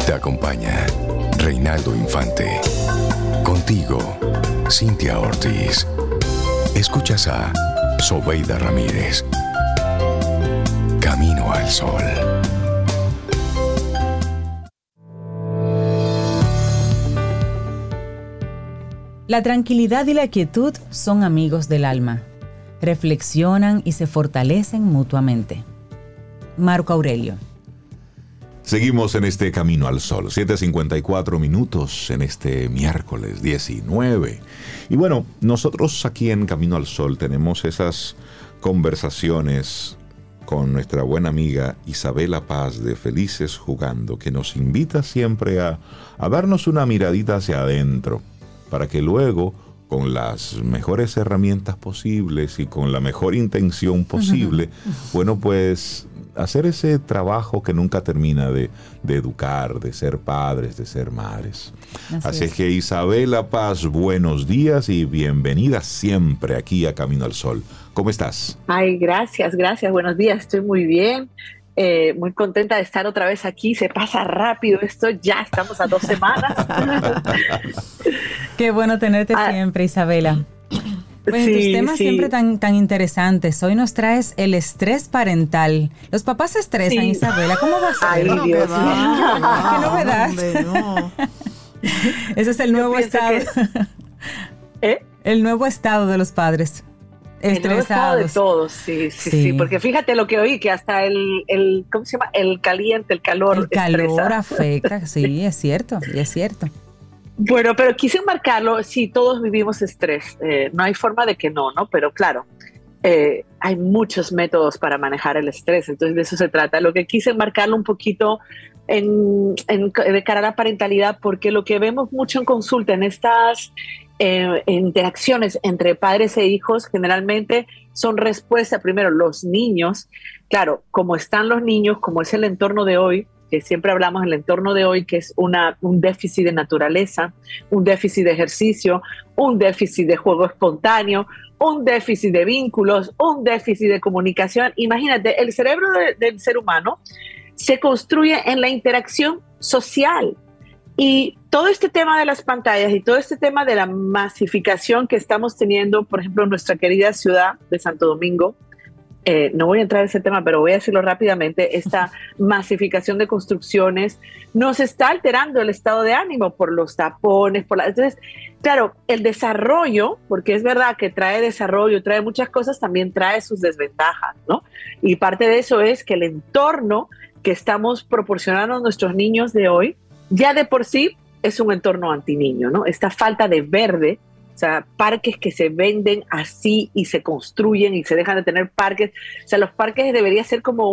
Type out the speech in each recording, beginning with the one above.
Te acompaña Reinaldo Infante. Contigo, Cintia Ortiz. Escuchas a Sobeida Ramírez. Camino al Sol. La tranquilidad y la quietud son amigos del alma. Reflexionan y se fortalecen mutuamente. Marco Aurelio. Seguimos en este Camino al Sol, 7:54 en este miércoles 19. Y bueno, nosotros aquí en Camino al Sol tenemos esas conversaciones con nuestra buena amiga Isabela Paz de Felices Jugando, que nos invita siempre a darnos una miradita hacia adentro, para que luego, con las mejores herramientas posibles y con la mejor intención posible, bueno, pues hacer ese trabajo que nunca termina de educar, de ser padres, de ser madres. Así es que Isabela Paz, buenos días y bienvenida siempre aquí a Camino al Sol. ¿Cómo estás? Ay, gracias, buenos días, estoy muy bien. Muy contenta de estar otra vez aquí. Se pasa rápido esto, ya estamos a 2 semanas. Qué bueno tenerte siempre, Isabela. Bueno, tus temas siempre tan interesantes. Hoy nos traes el estrés parental. Los papás se estresan, Isabela. ¿Cómo va a ser? Ay, Dios mío. ¿Qué novedad? No. Ese es el nuevo estado. El nuevo estado de los padres. Estresados. De todos, sí, porque fíjate lo que oí, que hasta el ¿cómo se llama? El caliente, el calor. El calor estresa. afecta, sí, es cierto. Bueno, pero quise enmarcarlo, sí, todos vivimos estrés, no hay forma de que no, pero claro, hay muchos métodos para manejar el estrés, entonces de eso se trata. Lo que quise enmarcarlo un poquito de cara a la parentalidad, porque lo que vemos mucho en consulta en estas interacciones entre padres e hijos generalmente son respuesta, primero, los niños, claro, como están los niños, como es el entorno de hoy, que siempre hablamos del entorno de hoy, que es un déficit de naturaleza, un déficit de ejercicio, un déficit de juego espontáneo, un déficit de vínculos, un déficit de comunicación. Imagínate, el cerebro del ser humano se construye en la interacción social. Y todo este tema de las pantallas y todo este tema de la masificación que estamos teniendo, por ejemplo, en nuestra querida ciudad de Santo Domingo, no voy a entrar en ese tema, pero voy a decirlo rápidamente, esta masificación de construcciones nos está alterando el estado de ánimo por los tapones, entonces, claro, el desarrollo, porque es verdad que trae desarrollo, trae muchas cosas, también trae sus desventajas, ¿no? Y parte de eso es que el entorno que estamos proporcionando a nuestros niños de hoy, ya de por sí es un entorno antiniño, ¿no? Esta falta de verde, o sea, parques que se venden así y se construyen y se dejan de tener parques. O sea, los parques debería ser como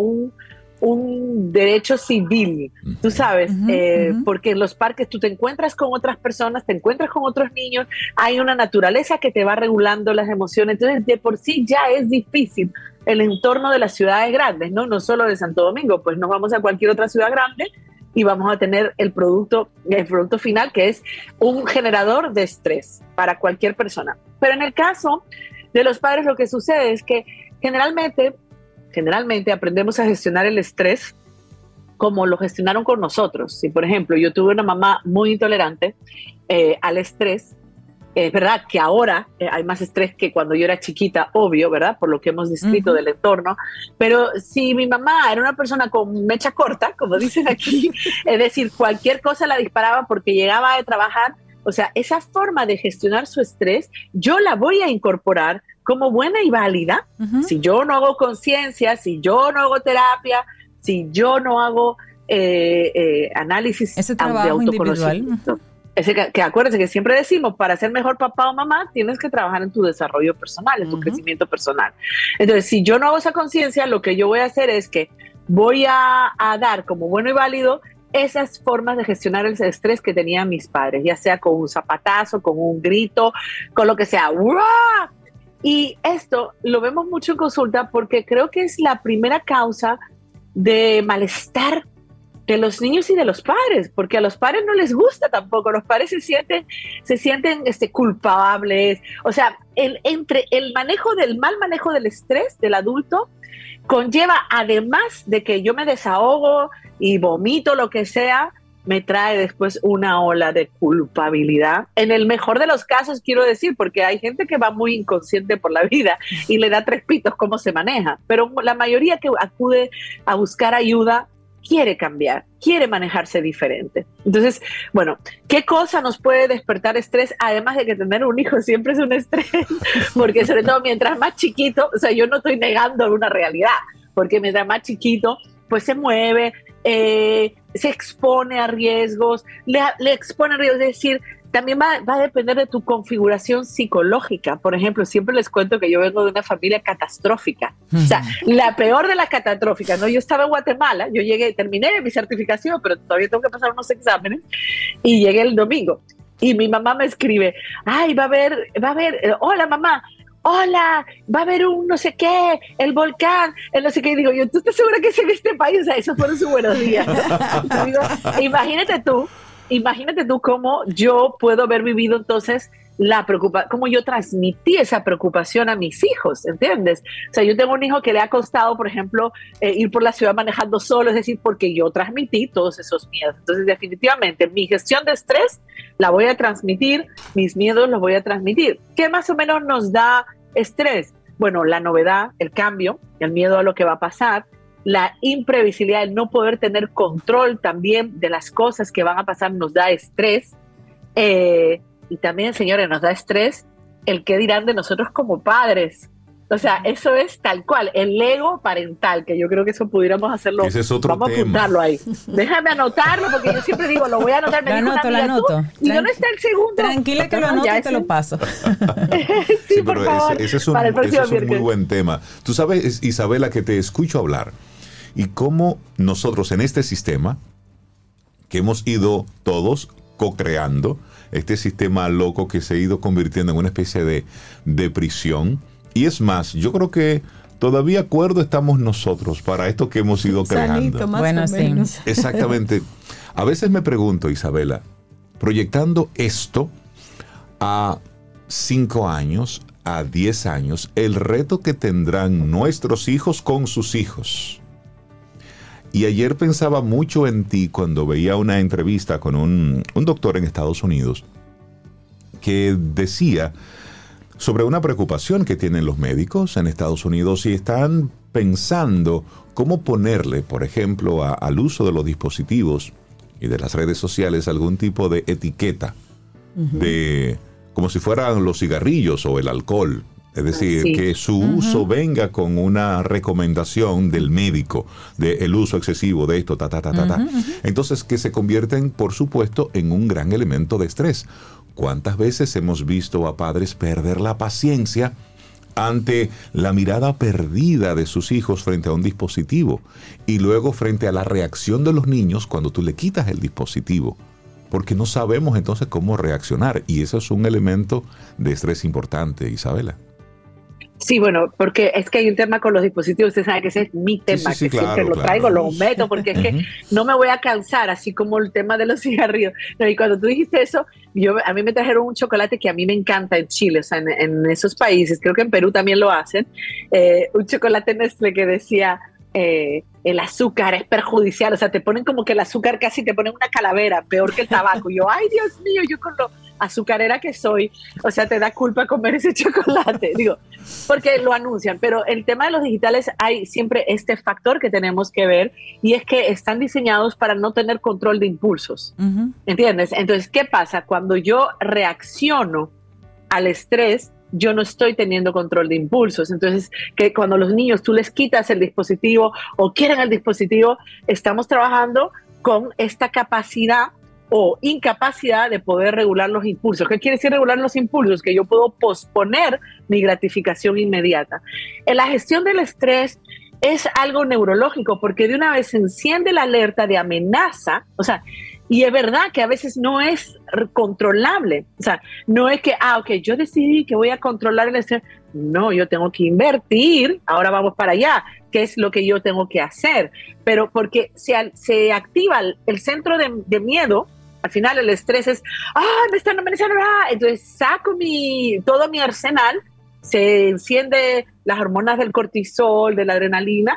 un derecho civil, tú sabes, porque en los parques tú te encuentras con otras personas, te encuentras con otros niños, hay una naturaleza que te va regulando las emociones, entonces de por sí ya es difícil el entorno de las ciudades grandes, no solo de Santo Domingo, pues nos vamos a cualquier otra ciudad grande y vamos a tener el producto final, que es un generador de estrés para cualquier persona. Pero en el caso de los padres, lo que sucede es que generalmente aprendemos a gestionar el estrés como lo gestionaron con nosotros. Si, por ejemplo, yo tuve una mamá muy intolerante al estrés, es verdad que ahora hay más estrés que cuando yo era chiquita, obvio, ¿verdad? Por lo que hemos descrito del entorno. Pero si mi mamá era una persona con mecha corta, como dicen aquí, es decir, cualquier cosa la disparaba porque llegaba de trabajar, o sea, esa forma de gestionar su estrés, yo la voy a incorporar como buena y válida. Si yo no hago conciencia, si yo no hago terapia, si yo no hago análisis ese de trabajo autoconocimiento. individual. Que acuérdense que siempre decimos, para ser mejor papá o mamá, tienes que trabajar en tu desarrollo personal, en tu crecimiento personal. Entonces, si yo no hago esa conciencia, lo que yo voy a hacer es que voy a dar como bueno y válido esas formas de gestionar el estrés que tenían mis padres, ya sea con un zapatazo, con un grito, con lo que sea. ¡Uah! Y esto lo vemos mucho en consulta porque creo que es la primera causa de malestar de los niños y de los padres, porque a los padres no les gusta tampoco, los padres se sienten culpables, o sea, entre el mal manejo del estrés del adulto conlleva, además de que yo me desahogo y vomito lo que sea, me trae después una ola de culpabilidad. En el mejor de los casos, quiero decir, porque hay gente que va muy inconsciente por la vida y le da 3 pitos cómo se maneja, pero la mayoría que acude a buscar ayuda quiere cambiar, quiere manejarse diferente. Entonces, bueno, ¿qué cosa nos puede despertar estrés? Además de que tener un hijo siempre es un estrés, porque sobre todo mientras más chiquito, o sea, yo no estoy negando una realidad, porque mientras más chiquito, pues se mueve, se expone a riesgos, le expone a riesgos, es decir, también va a depender de tu configuración psicológica. Por ejemplo, siempre les cuento que yo vengo de una familia catastrófica. O sea, la peor de las catastróficas, ¿no? Yo estaba en Guatemala, yo llegué, terminé mi certificación, pero todavía tengo que pasar unos exámenes, y llegué el domingo. Y mi mamá me escribe, ay, va a haber, hola mamá, hola, va a haber un no sé qué, el volcán, el no sé qué. Y digo yo, ¿tú estás segura que es en este país? O sea, esos fueron sus buenos días. Digo, imagínate tú cómo yo puedo haber vivido entonces la preocupación, cómo yo transmití esa preocupación a mis hijos, ¿entiendes? O sea, yo tengo un hijo que le ha costado, por ejemplo, ir por la ciudad manejando solo, es decir, porque yo transmití todos esos miedos. Entonces, definitivamente, mi gestión de estrés la voy a transmitir, mis miedos los voy a transmitir. ¿Qué más o menos nos da estrés? Bueno, la novedad, el cambio, el miedo a lo que va a pasar, la imprevisibilidad, el no poder tener control también de las cosas que van a pasar nos da estrés. Y también, señores, nos da estrés el qué dirán de nosotros como padres. O sea, eso es tal cual, el ego parental, que yo creo que eso pudiéramos hacerlo. Ese es otro Vamos tema. a apuntarlo ahí. Déjame anotarlo, porque yo siempre digo, lo voy a anotar. Lo anoto. ¿Y dónde está el segundo? Tranquila que lo anoto y te lo paso. Sí, por favor. Ese es un muy buen tema. Tú sabes, Isabela, que te escucho hablar y cómo nosotros en este sistema, que hemos ido todos co-creando, este sistema loco que se ha ido convirtiendo en una especie de prisión. Y es más, yo creo que todavía acuerdo estamos nosotros para esto que hemos ido creando. Sanito, más Bueno, o menos. sí. Exactamente. A veces me pregunto, Isabela, proyectando esto a 5 años, a 10 años, el reto que tendrán nuestros hijos con sus hijos. Y ayer pensaba mucho en ti cuando veía una entrevista con un doctor en Estados Unidos que decía sobre una preocupación que tienen los médicos en Estados Unidos y están pensando cómo ponerle, por ejemplo, al uso de los dispositivos y de las redes sociales algún tipo de etiqueta, de como si fueran los cigarrillos o el alcohol. Es decir, sí, que su uso venga con una recomendación del médico del uso excesivo de esto, Entonces, que se convierten, por supuesto, en un gran elemento de estrés. ¿Cuántas veces hemos visto a padres perder la paciencia ante la mirada perdida de sus hijos frente a un dispositivo y luego frente a la reacción de los niños cuando tú le quitas el dispositivo? Porque no sabemos entonces cómo reaccionar, y eso es un elemento de estrés importante, Isabela. Sí, bueno, porque es que hay un tema con los dispositivos, usted sabe que ese es mi tema, Sí, que claro, siempre lo traigo, lo meto, porque es que no me voy a cansar, así como el tema de los cigarrillos. No, y cuando tú dijiste eso, a mí me trajeron un chocolate que a mí me encanta en Chile, o sea, en esos países, creo que en Perú también lo hacen, un chocolate Nestlé que decía, el azúcar es perjudicial, o sea, te ponen como que el azúcar casi te ponen una calavera, peor que el tabaco. Y yo, ay, Dios mío, yo con lo azucarera que soy, o sea, te da culpa comer ese chocolate, digo, porque lo anuncian. Pero el tema de los digitales, hay siempre este factor que tenemos que ver, y es que están diseñados para no tener control de impulsos, ¿entiendes? Entonces, ¿qué pasa? Cuando yo reacciono al estrés, yo no estoy teniendo control de impulsos. Entonces, que cuando los niños tú les quitas el dispositivo o quieren el dispositivo, estamos trabajando con esta capacidad o incapacidad de poder regular los impulsos. ¿Qué quiere decir regular los impulsos? Que yo puedo posponer mi gratificación inmediata. En la gestión del estrés es algo neurológico, porque de una vez se enciende la alerta de amenaza, o sea, y es verdad que a veces no es controlable. O sea, no es que, ok, yo decidí que voy a controlar el estrés. No, yo tengo que invertir, ahora vamos para allá, ¿qué es lo que yo tengo que hacer? Pero porque se activa el centro de miedo, al final el estrés es, me están amenazando, entonces saco todo mi arsenal, se enciende las hormonas del cortisol, de la adrenalina,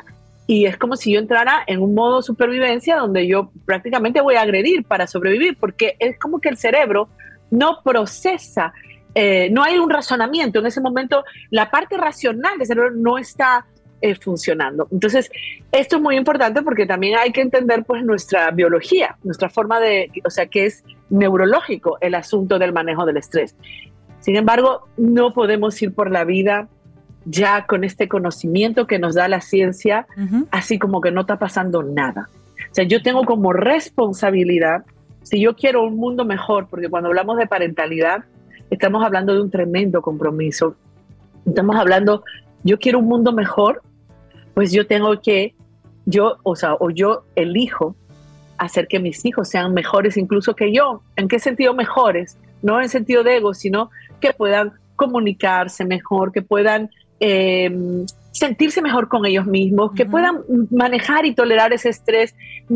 y es como si yo entrara en un modo supervivencia donde yo prácticamente voy a agredir para sobrevivir, porque es como que el cerebro no procesa, no hay un razonamiento. En ese momento la parte racional del cerebro no está funcionando. Entonces, esto es muy importante porque también hay que entender pues nuestra biología, nuestra forma o sea, que es neurológico el asunto del manejo del estrés. Sin embargo, no podemos ir por la vida ya con este conocimiento que nos da la ciencia, así como que no está pasando nada. O sea, yo tengo como responsabilidad, si yo quiero un mundo mejor, porque cuando hablamos de parentalidad, estamos hablando de un tremendo compromiso. Estamos hablando, yo quiero un mundo mejor, pues yo tengo que, yo elijo hacer que mis hijos sean mejores incluso que yo. ¿En qué sentido mejores? No en sentido de ego, sino que puedan comunicarse mejor, que puedan sentirse mejor con ellos mismos, que puedan manejar y tolerar ese estrés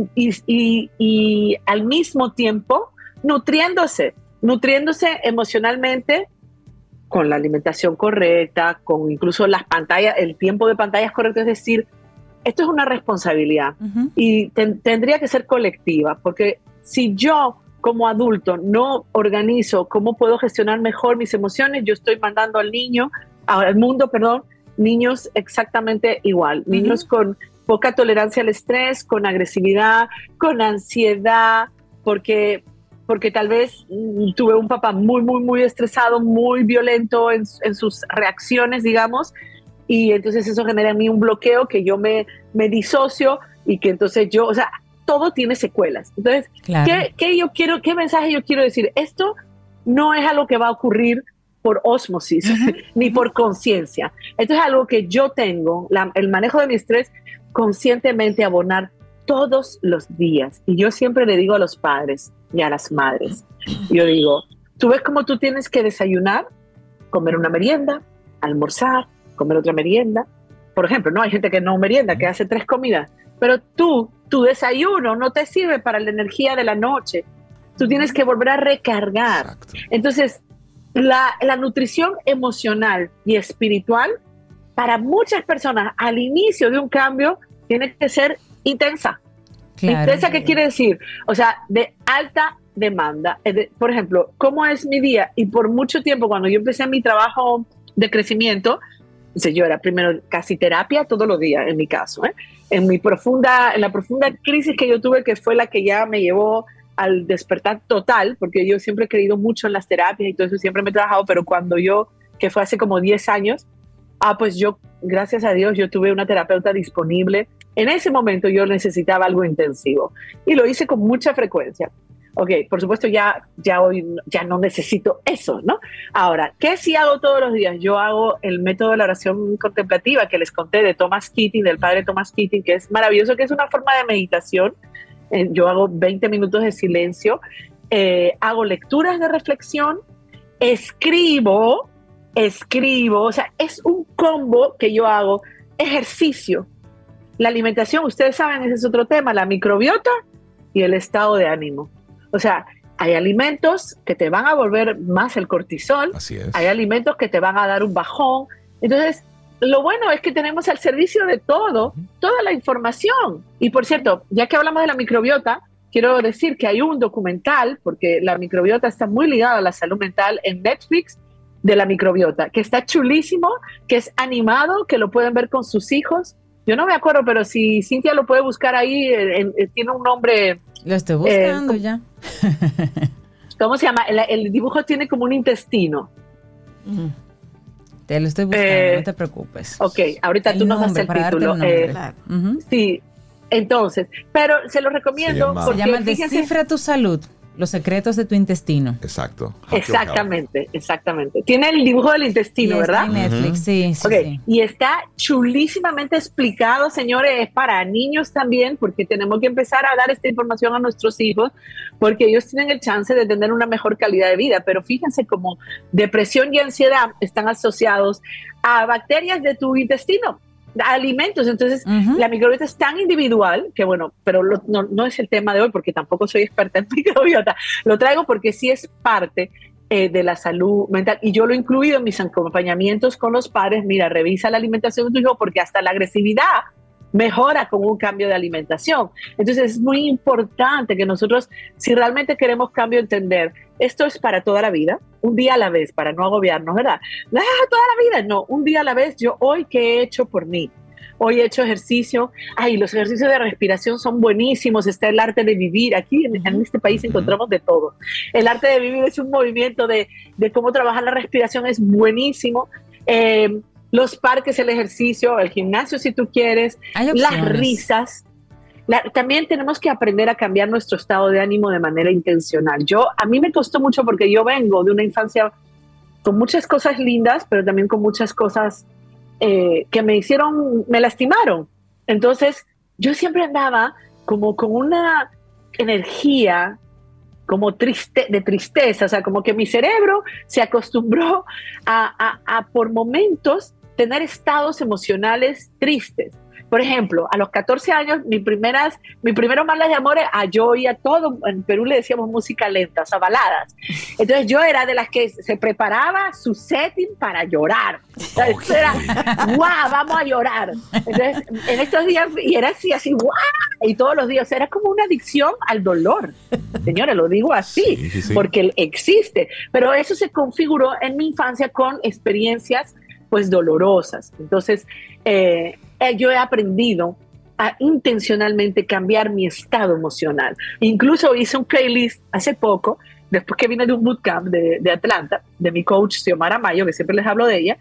y al mismo tiempo nutriéndose emocionalmente con la alimentación correcta, con incluso las pantallas, el tiempo de pantallas correcto. Es decir, esto es una responsabilidad y tendría que ser colectiva, porque si yo como adulto no organizo cómo puedo gestionar mejor mis emociones, yo estoy mandando al mundo, niños exactamente igual, niños con poca tolerancia al estrés, con agresividad, con ansiedad, porque tal vez tuve un papá muy, muy, muy estresado, muy violento en sus reacciones, digamos, y entonces eso genera en mí un bloqueo que yo me disocio y que entonces yo, o sea, todo tiene secuelas. Entonces, claro. ¿Qué mensaje yo quiero decir? Esto no es algo que va a ocurrir por ósmosis, ni por conciencia. Esto es algo que yo tengo, el manejo de mi estrés, conscientemente abonar todos los días. Y yo siempre le digo a los padres y a las madres, yo digo, tú ves cómo tú tienes que desayunar, comer una merienda, almorzar, comer otra merienda. Por ejemplo, no hay gente que no merienda, que hace 3 comidas, pero tu desayuno no te sirve para la energía de la noche. Tú tienes que volver a recargar. Exacto. Entonces, la nutrición emocional y espiritual para muchas personas al inicio de un cambio tiene que ser intensa. Claro. ¿Intensa qué quiere decir? O sea, de alta demanda. Por ejemplo, ¿cómo es mi día? Y por mucho tiempo, cuando yo empecé mi trabajo de crecimiento, yo era primero casi terapia todos los días, en mi caso, en la profunda crisis que yo tuve, que fue la que ya me llevó al despertar total, porque yo siempre he creído mucho en las terapias y todo eso, siempre me he trabajado, pero cuando que fue hace como 10 años, pues yo, gracias a Dios, yo tuve una terapeuta disponible. En ese momento yo necesitaba algo intensivo y lo hice con mucha frecuencia. Ok, por supuesto ya hoy ya no necesito eso, ¿no? Ahora, ¿qué sí hago todos los días? Yo hago el método de la oración contemplativa que les conté de Thomas Keating, del padre Thomas Keating, que es maravilloso, que es una forma de meditación. Yo hago 20 minutos de silencio, hago lecturas de reflexión, escribo, o sea, es un combo que yo hago, ejercicio, la alimentación, ustedes saben, ese es otro tema, la microbiota y el estado de ánimo. O sea, hay alimentos que te van a volver más el cortisol, así es. Hay alimentos que te van a dar un bajón. Entonces, lo bueno es que tenemos al servicio de toda la información. Y por cierto, ya que hablamos de la microbiota, quiero decir que hay un documental, porque la microbiota está muy ligada a la salud mental en Netflix, de la microbiota, que está chulísimo, que es animado, que lo pueden ver con sus hijos. Yo no me acuerdo, pero si Cintia lo puede buscar ahí, tiene un nombre... Lo estoy buscando ya. ¿Cómo se llama? El dibujo tiene como un intestino. Te lo estoy buscando, no te preocupes. Ok, ahorita tú nos das el título. Claro. Sí, entonces, pero se lo recomiendo. Se llama Descifra tu salud. Los secretos de tu intestino. Exacto. Exactamente. Tiene el dibujo del intestino, ¿verdad? En Netflix, sí. Y está chulísimamente explicado, señores, es para niños también, porque tenemos que empezar a dar esta información a nuestros hijos, porque ellos tienen el chance de tener una mejor calidad de vida. Pero fíjense cómo depresión y ansiedad están asociados a bacterias de tu intestino, alimentos. Entonces, la microbiota es tan individual que, bueno, pero no es el tema de hoy, porque tampoco soy experta en microbiota. Lo traigo porque sí es parte de la salud mental, y yo lo he incluido en mis acompañamientos con los padres. Mira, revisa la alimentación de tu hijo, porque hasta la agresividad mejora con un cambio de alimentación. Entonces es muy importante que nosotros, si realmente queremos cambio, entender, esto es para toda la vida, un día a la vez, para no agobiarnos, ¿verdad? Toda la vida, no, un día a la vez. Yo hoy, ¿qué he hecho por mí? Hoy he hecho ejercicio. Los ejercicios de respiración son buenísimos. Está el arte de vivir. Aquí en este país encontramos de todo. El arte de vivir es un movimiento de cómo trabajar la respiración, es buenísimo. Los parques, el ejercicio, el gimnasio si tú quieres, las risas. También tenemos que aprender a cambiar nuestro estado de ánimo de manera intencional. A mí me costó mucho porque yo vengo de una infancia con muchas cosas lindas, pero también con muchas cosas que me lastimaron. Entonces, yo siempre andaba como con una energía como de tristeza, o sea, como que mi cerebro se acostumbró a por momentos tener estados emocionales tristes. Por ejemplo, a los 14 años, mi primero malas de amores, yo oía todo, en Perú le decíamos música lenta, o sea, baladas. Entonces yo era de las que se preparaba su setting para llorar. Okay. Era, ¡guau! Vamos a llorar. Entonces, en estos días, y era así, ¡guau! Y todos los días, era como una adicción al dolor. Señores, lo digo así, sí. Porque existe. Pero eso se configuró en mi infancia con experiencias, pues, dolorosas. Entonces, yo he aprendido a intencionalmente cambiar mi estado emocional. Incluso hice un playlist hace poco, después que vine de un bootcamp de Atlanta, de mi coach Xiomara Mayo, que siempre les hablo de ella,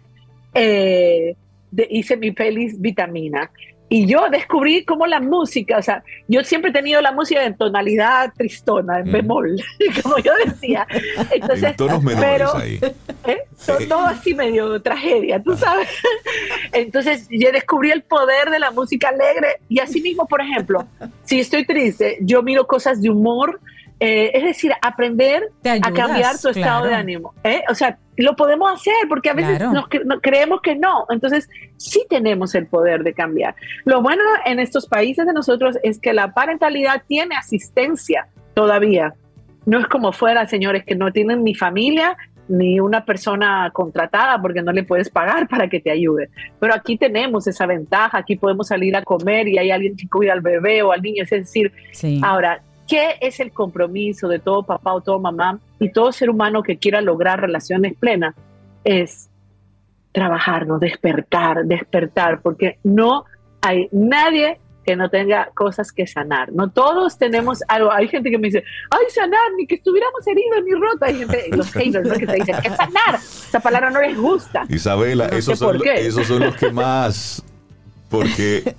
hice mi playlist Vitamina. Y yo descubrí cómo la música, o sea, yo siempre he tenido la música en tonalidad tristona, en bemol, como yo decía. Entonces, en tonos menores ahí. Todo así medio tragedia, tú sabes. Entonces, yo descubrí el poder de la música alegre. Y así mismo, por ejemplo, si estoy triste, yo miro cosas de humor. Es decir, aprender a cambiar tu estado de ánimo. O sea, lo podemos hacer porque a veces creemos que no. Entonces, sí tenemos el poder de cambiar. Lo bueno en estos países de nosotros es que la parentalidad tiene asistencia todavía. No es como fuera, señores, que no tienen ni familia ni una persona contratada porque no le puedes pagar para que te ayude. Pero aquí tenemos esa ventaja. Aquí podemos salir a comer y hay alguien que cuida al bebé o al niño. Es decir, ahora, ¿qué es el compromiso de todo papá o todo mamá y todo ser humano que quiera lograr relaciones plenas? Es trabajar, ¿no? Despertar, porque no hay nadie que no tenga cosas que sanar. No todos tenemos algo. Hay gente que me dice, ¡ay, sanar! Ni que estuviéramos heridos ni rotos. Hay gente, los haters, ¿no? Que te dicen, ¿qué sanar? Esa palabra no les gusta. Isabela, no esos son los que más... Porque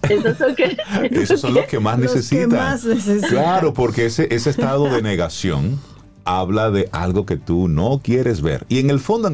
esos son los que más necesitan. Claro, porque ese estado de negación habla de algo que tú no quieres ver. Y en el fondo,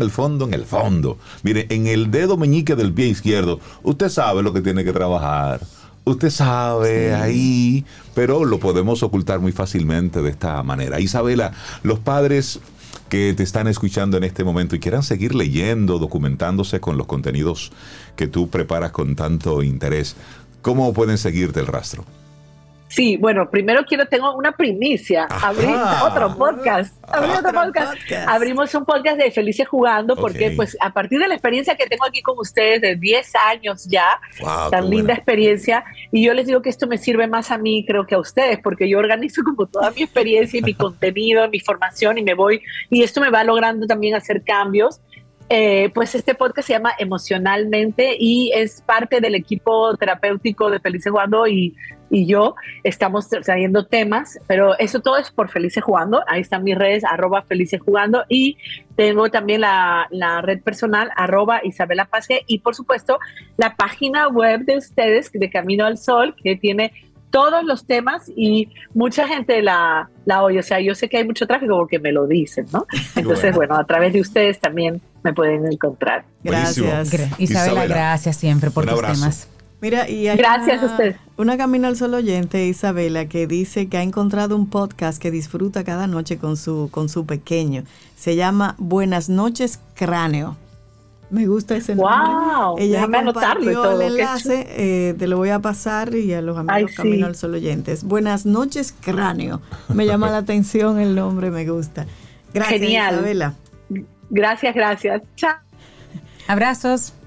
mire, en el dedo meñique del pie izquierdo, usted sabe lo que tiene que trabajar. Usted sabe ahí, pero lo podemos ocultar muy fácilmente de esta manera. Isabela, los padres que te están escuchando en este momento y quieran seguir leyendo, documentándose con los contenidos que tú preparas con tanto interés, ¿cómo pueden seguirte el rastro? Sí, bueno, primero tengo una primicia. Abrí otro podcast. Abrimos un podcast de Felices Jugando porque pues a partir de la experiencia que tengo aquí con ustedes de 10 años ya, tan linda experiencia, y yo les digo que esto me sirve más a mí, creo que a ustedes, porque yo organizo como toda mi experiencia y mi contenido, mi formación y me voy, y esto me va logrando también hacer cambios. Pues este podcast se llama Emocionalmente y es parte del equipo terapéutico de Felices Jugando y yo estamos trayendo temas, pero eso todo es por Felices Jugando. Ahí están mis redes, @FelicesJugando, y tengo también la red personal, @Isabela Pazge, y por supuesto la página web de ustedes, de Camino al Sol, que tiene todos los temas y mucha gente la oye. O sea, yo sé que hay mucho tráfico porque me lo dicen, ¿no? Entonces, bueno, a través de ustedes también me pueden encontrar. Gracias. Isabela, gracias siempre por tus temas. Mira, y hay gracias a usted. Una Camino al Sol oyente, Isabela, que dice que ha encontrado un podcast que disfruta cada noche con su pequeño. Se llama Buenas Noches Cráneo. Me gusta ese nombre. ¡Wow! Ella compartió el enlace, te lo voy a pasar y a los amigos Camino al Sol oyentes. Buenas Noches Cráneo. Me llama la atención el nombre, me gusta. Gracias, genial. Isabela. Gracias. Chao. Abrazos.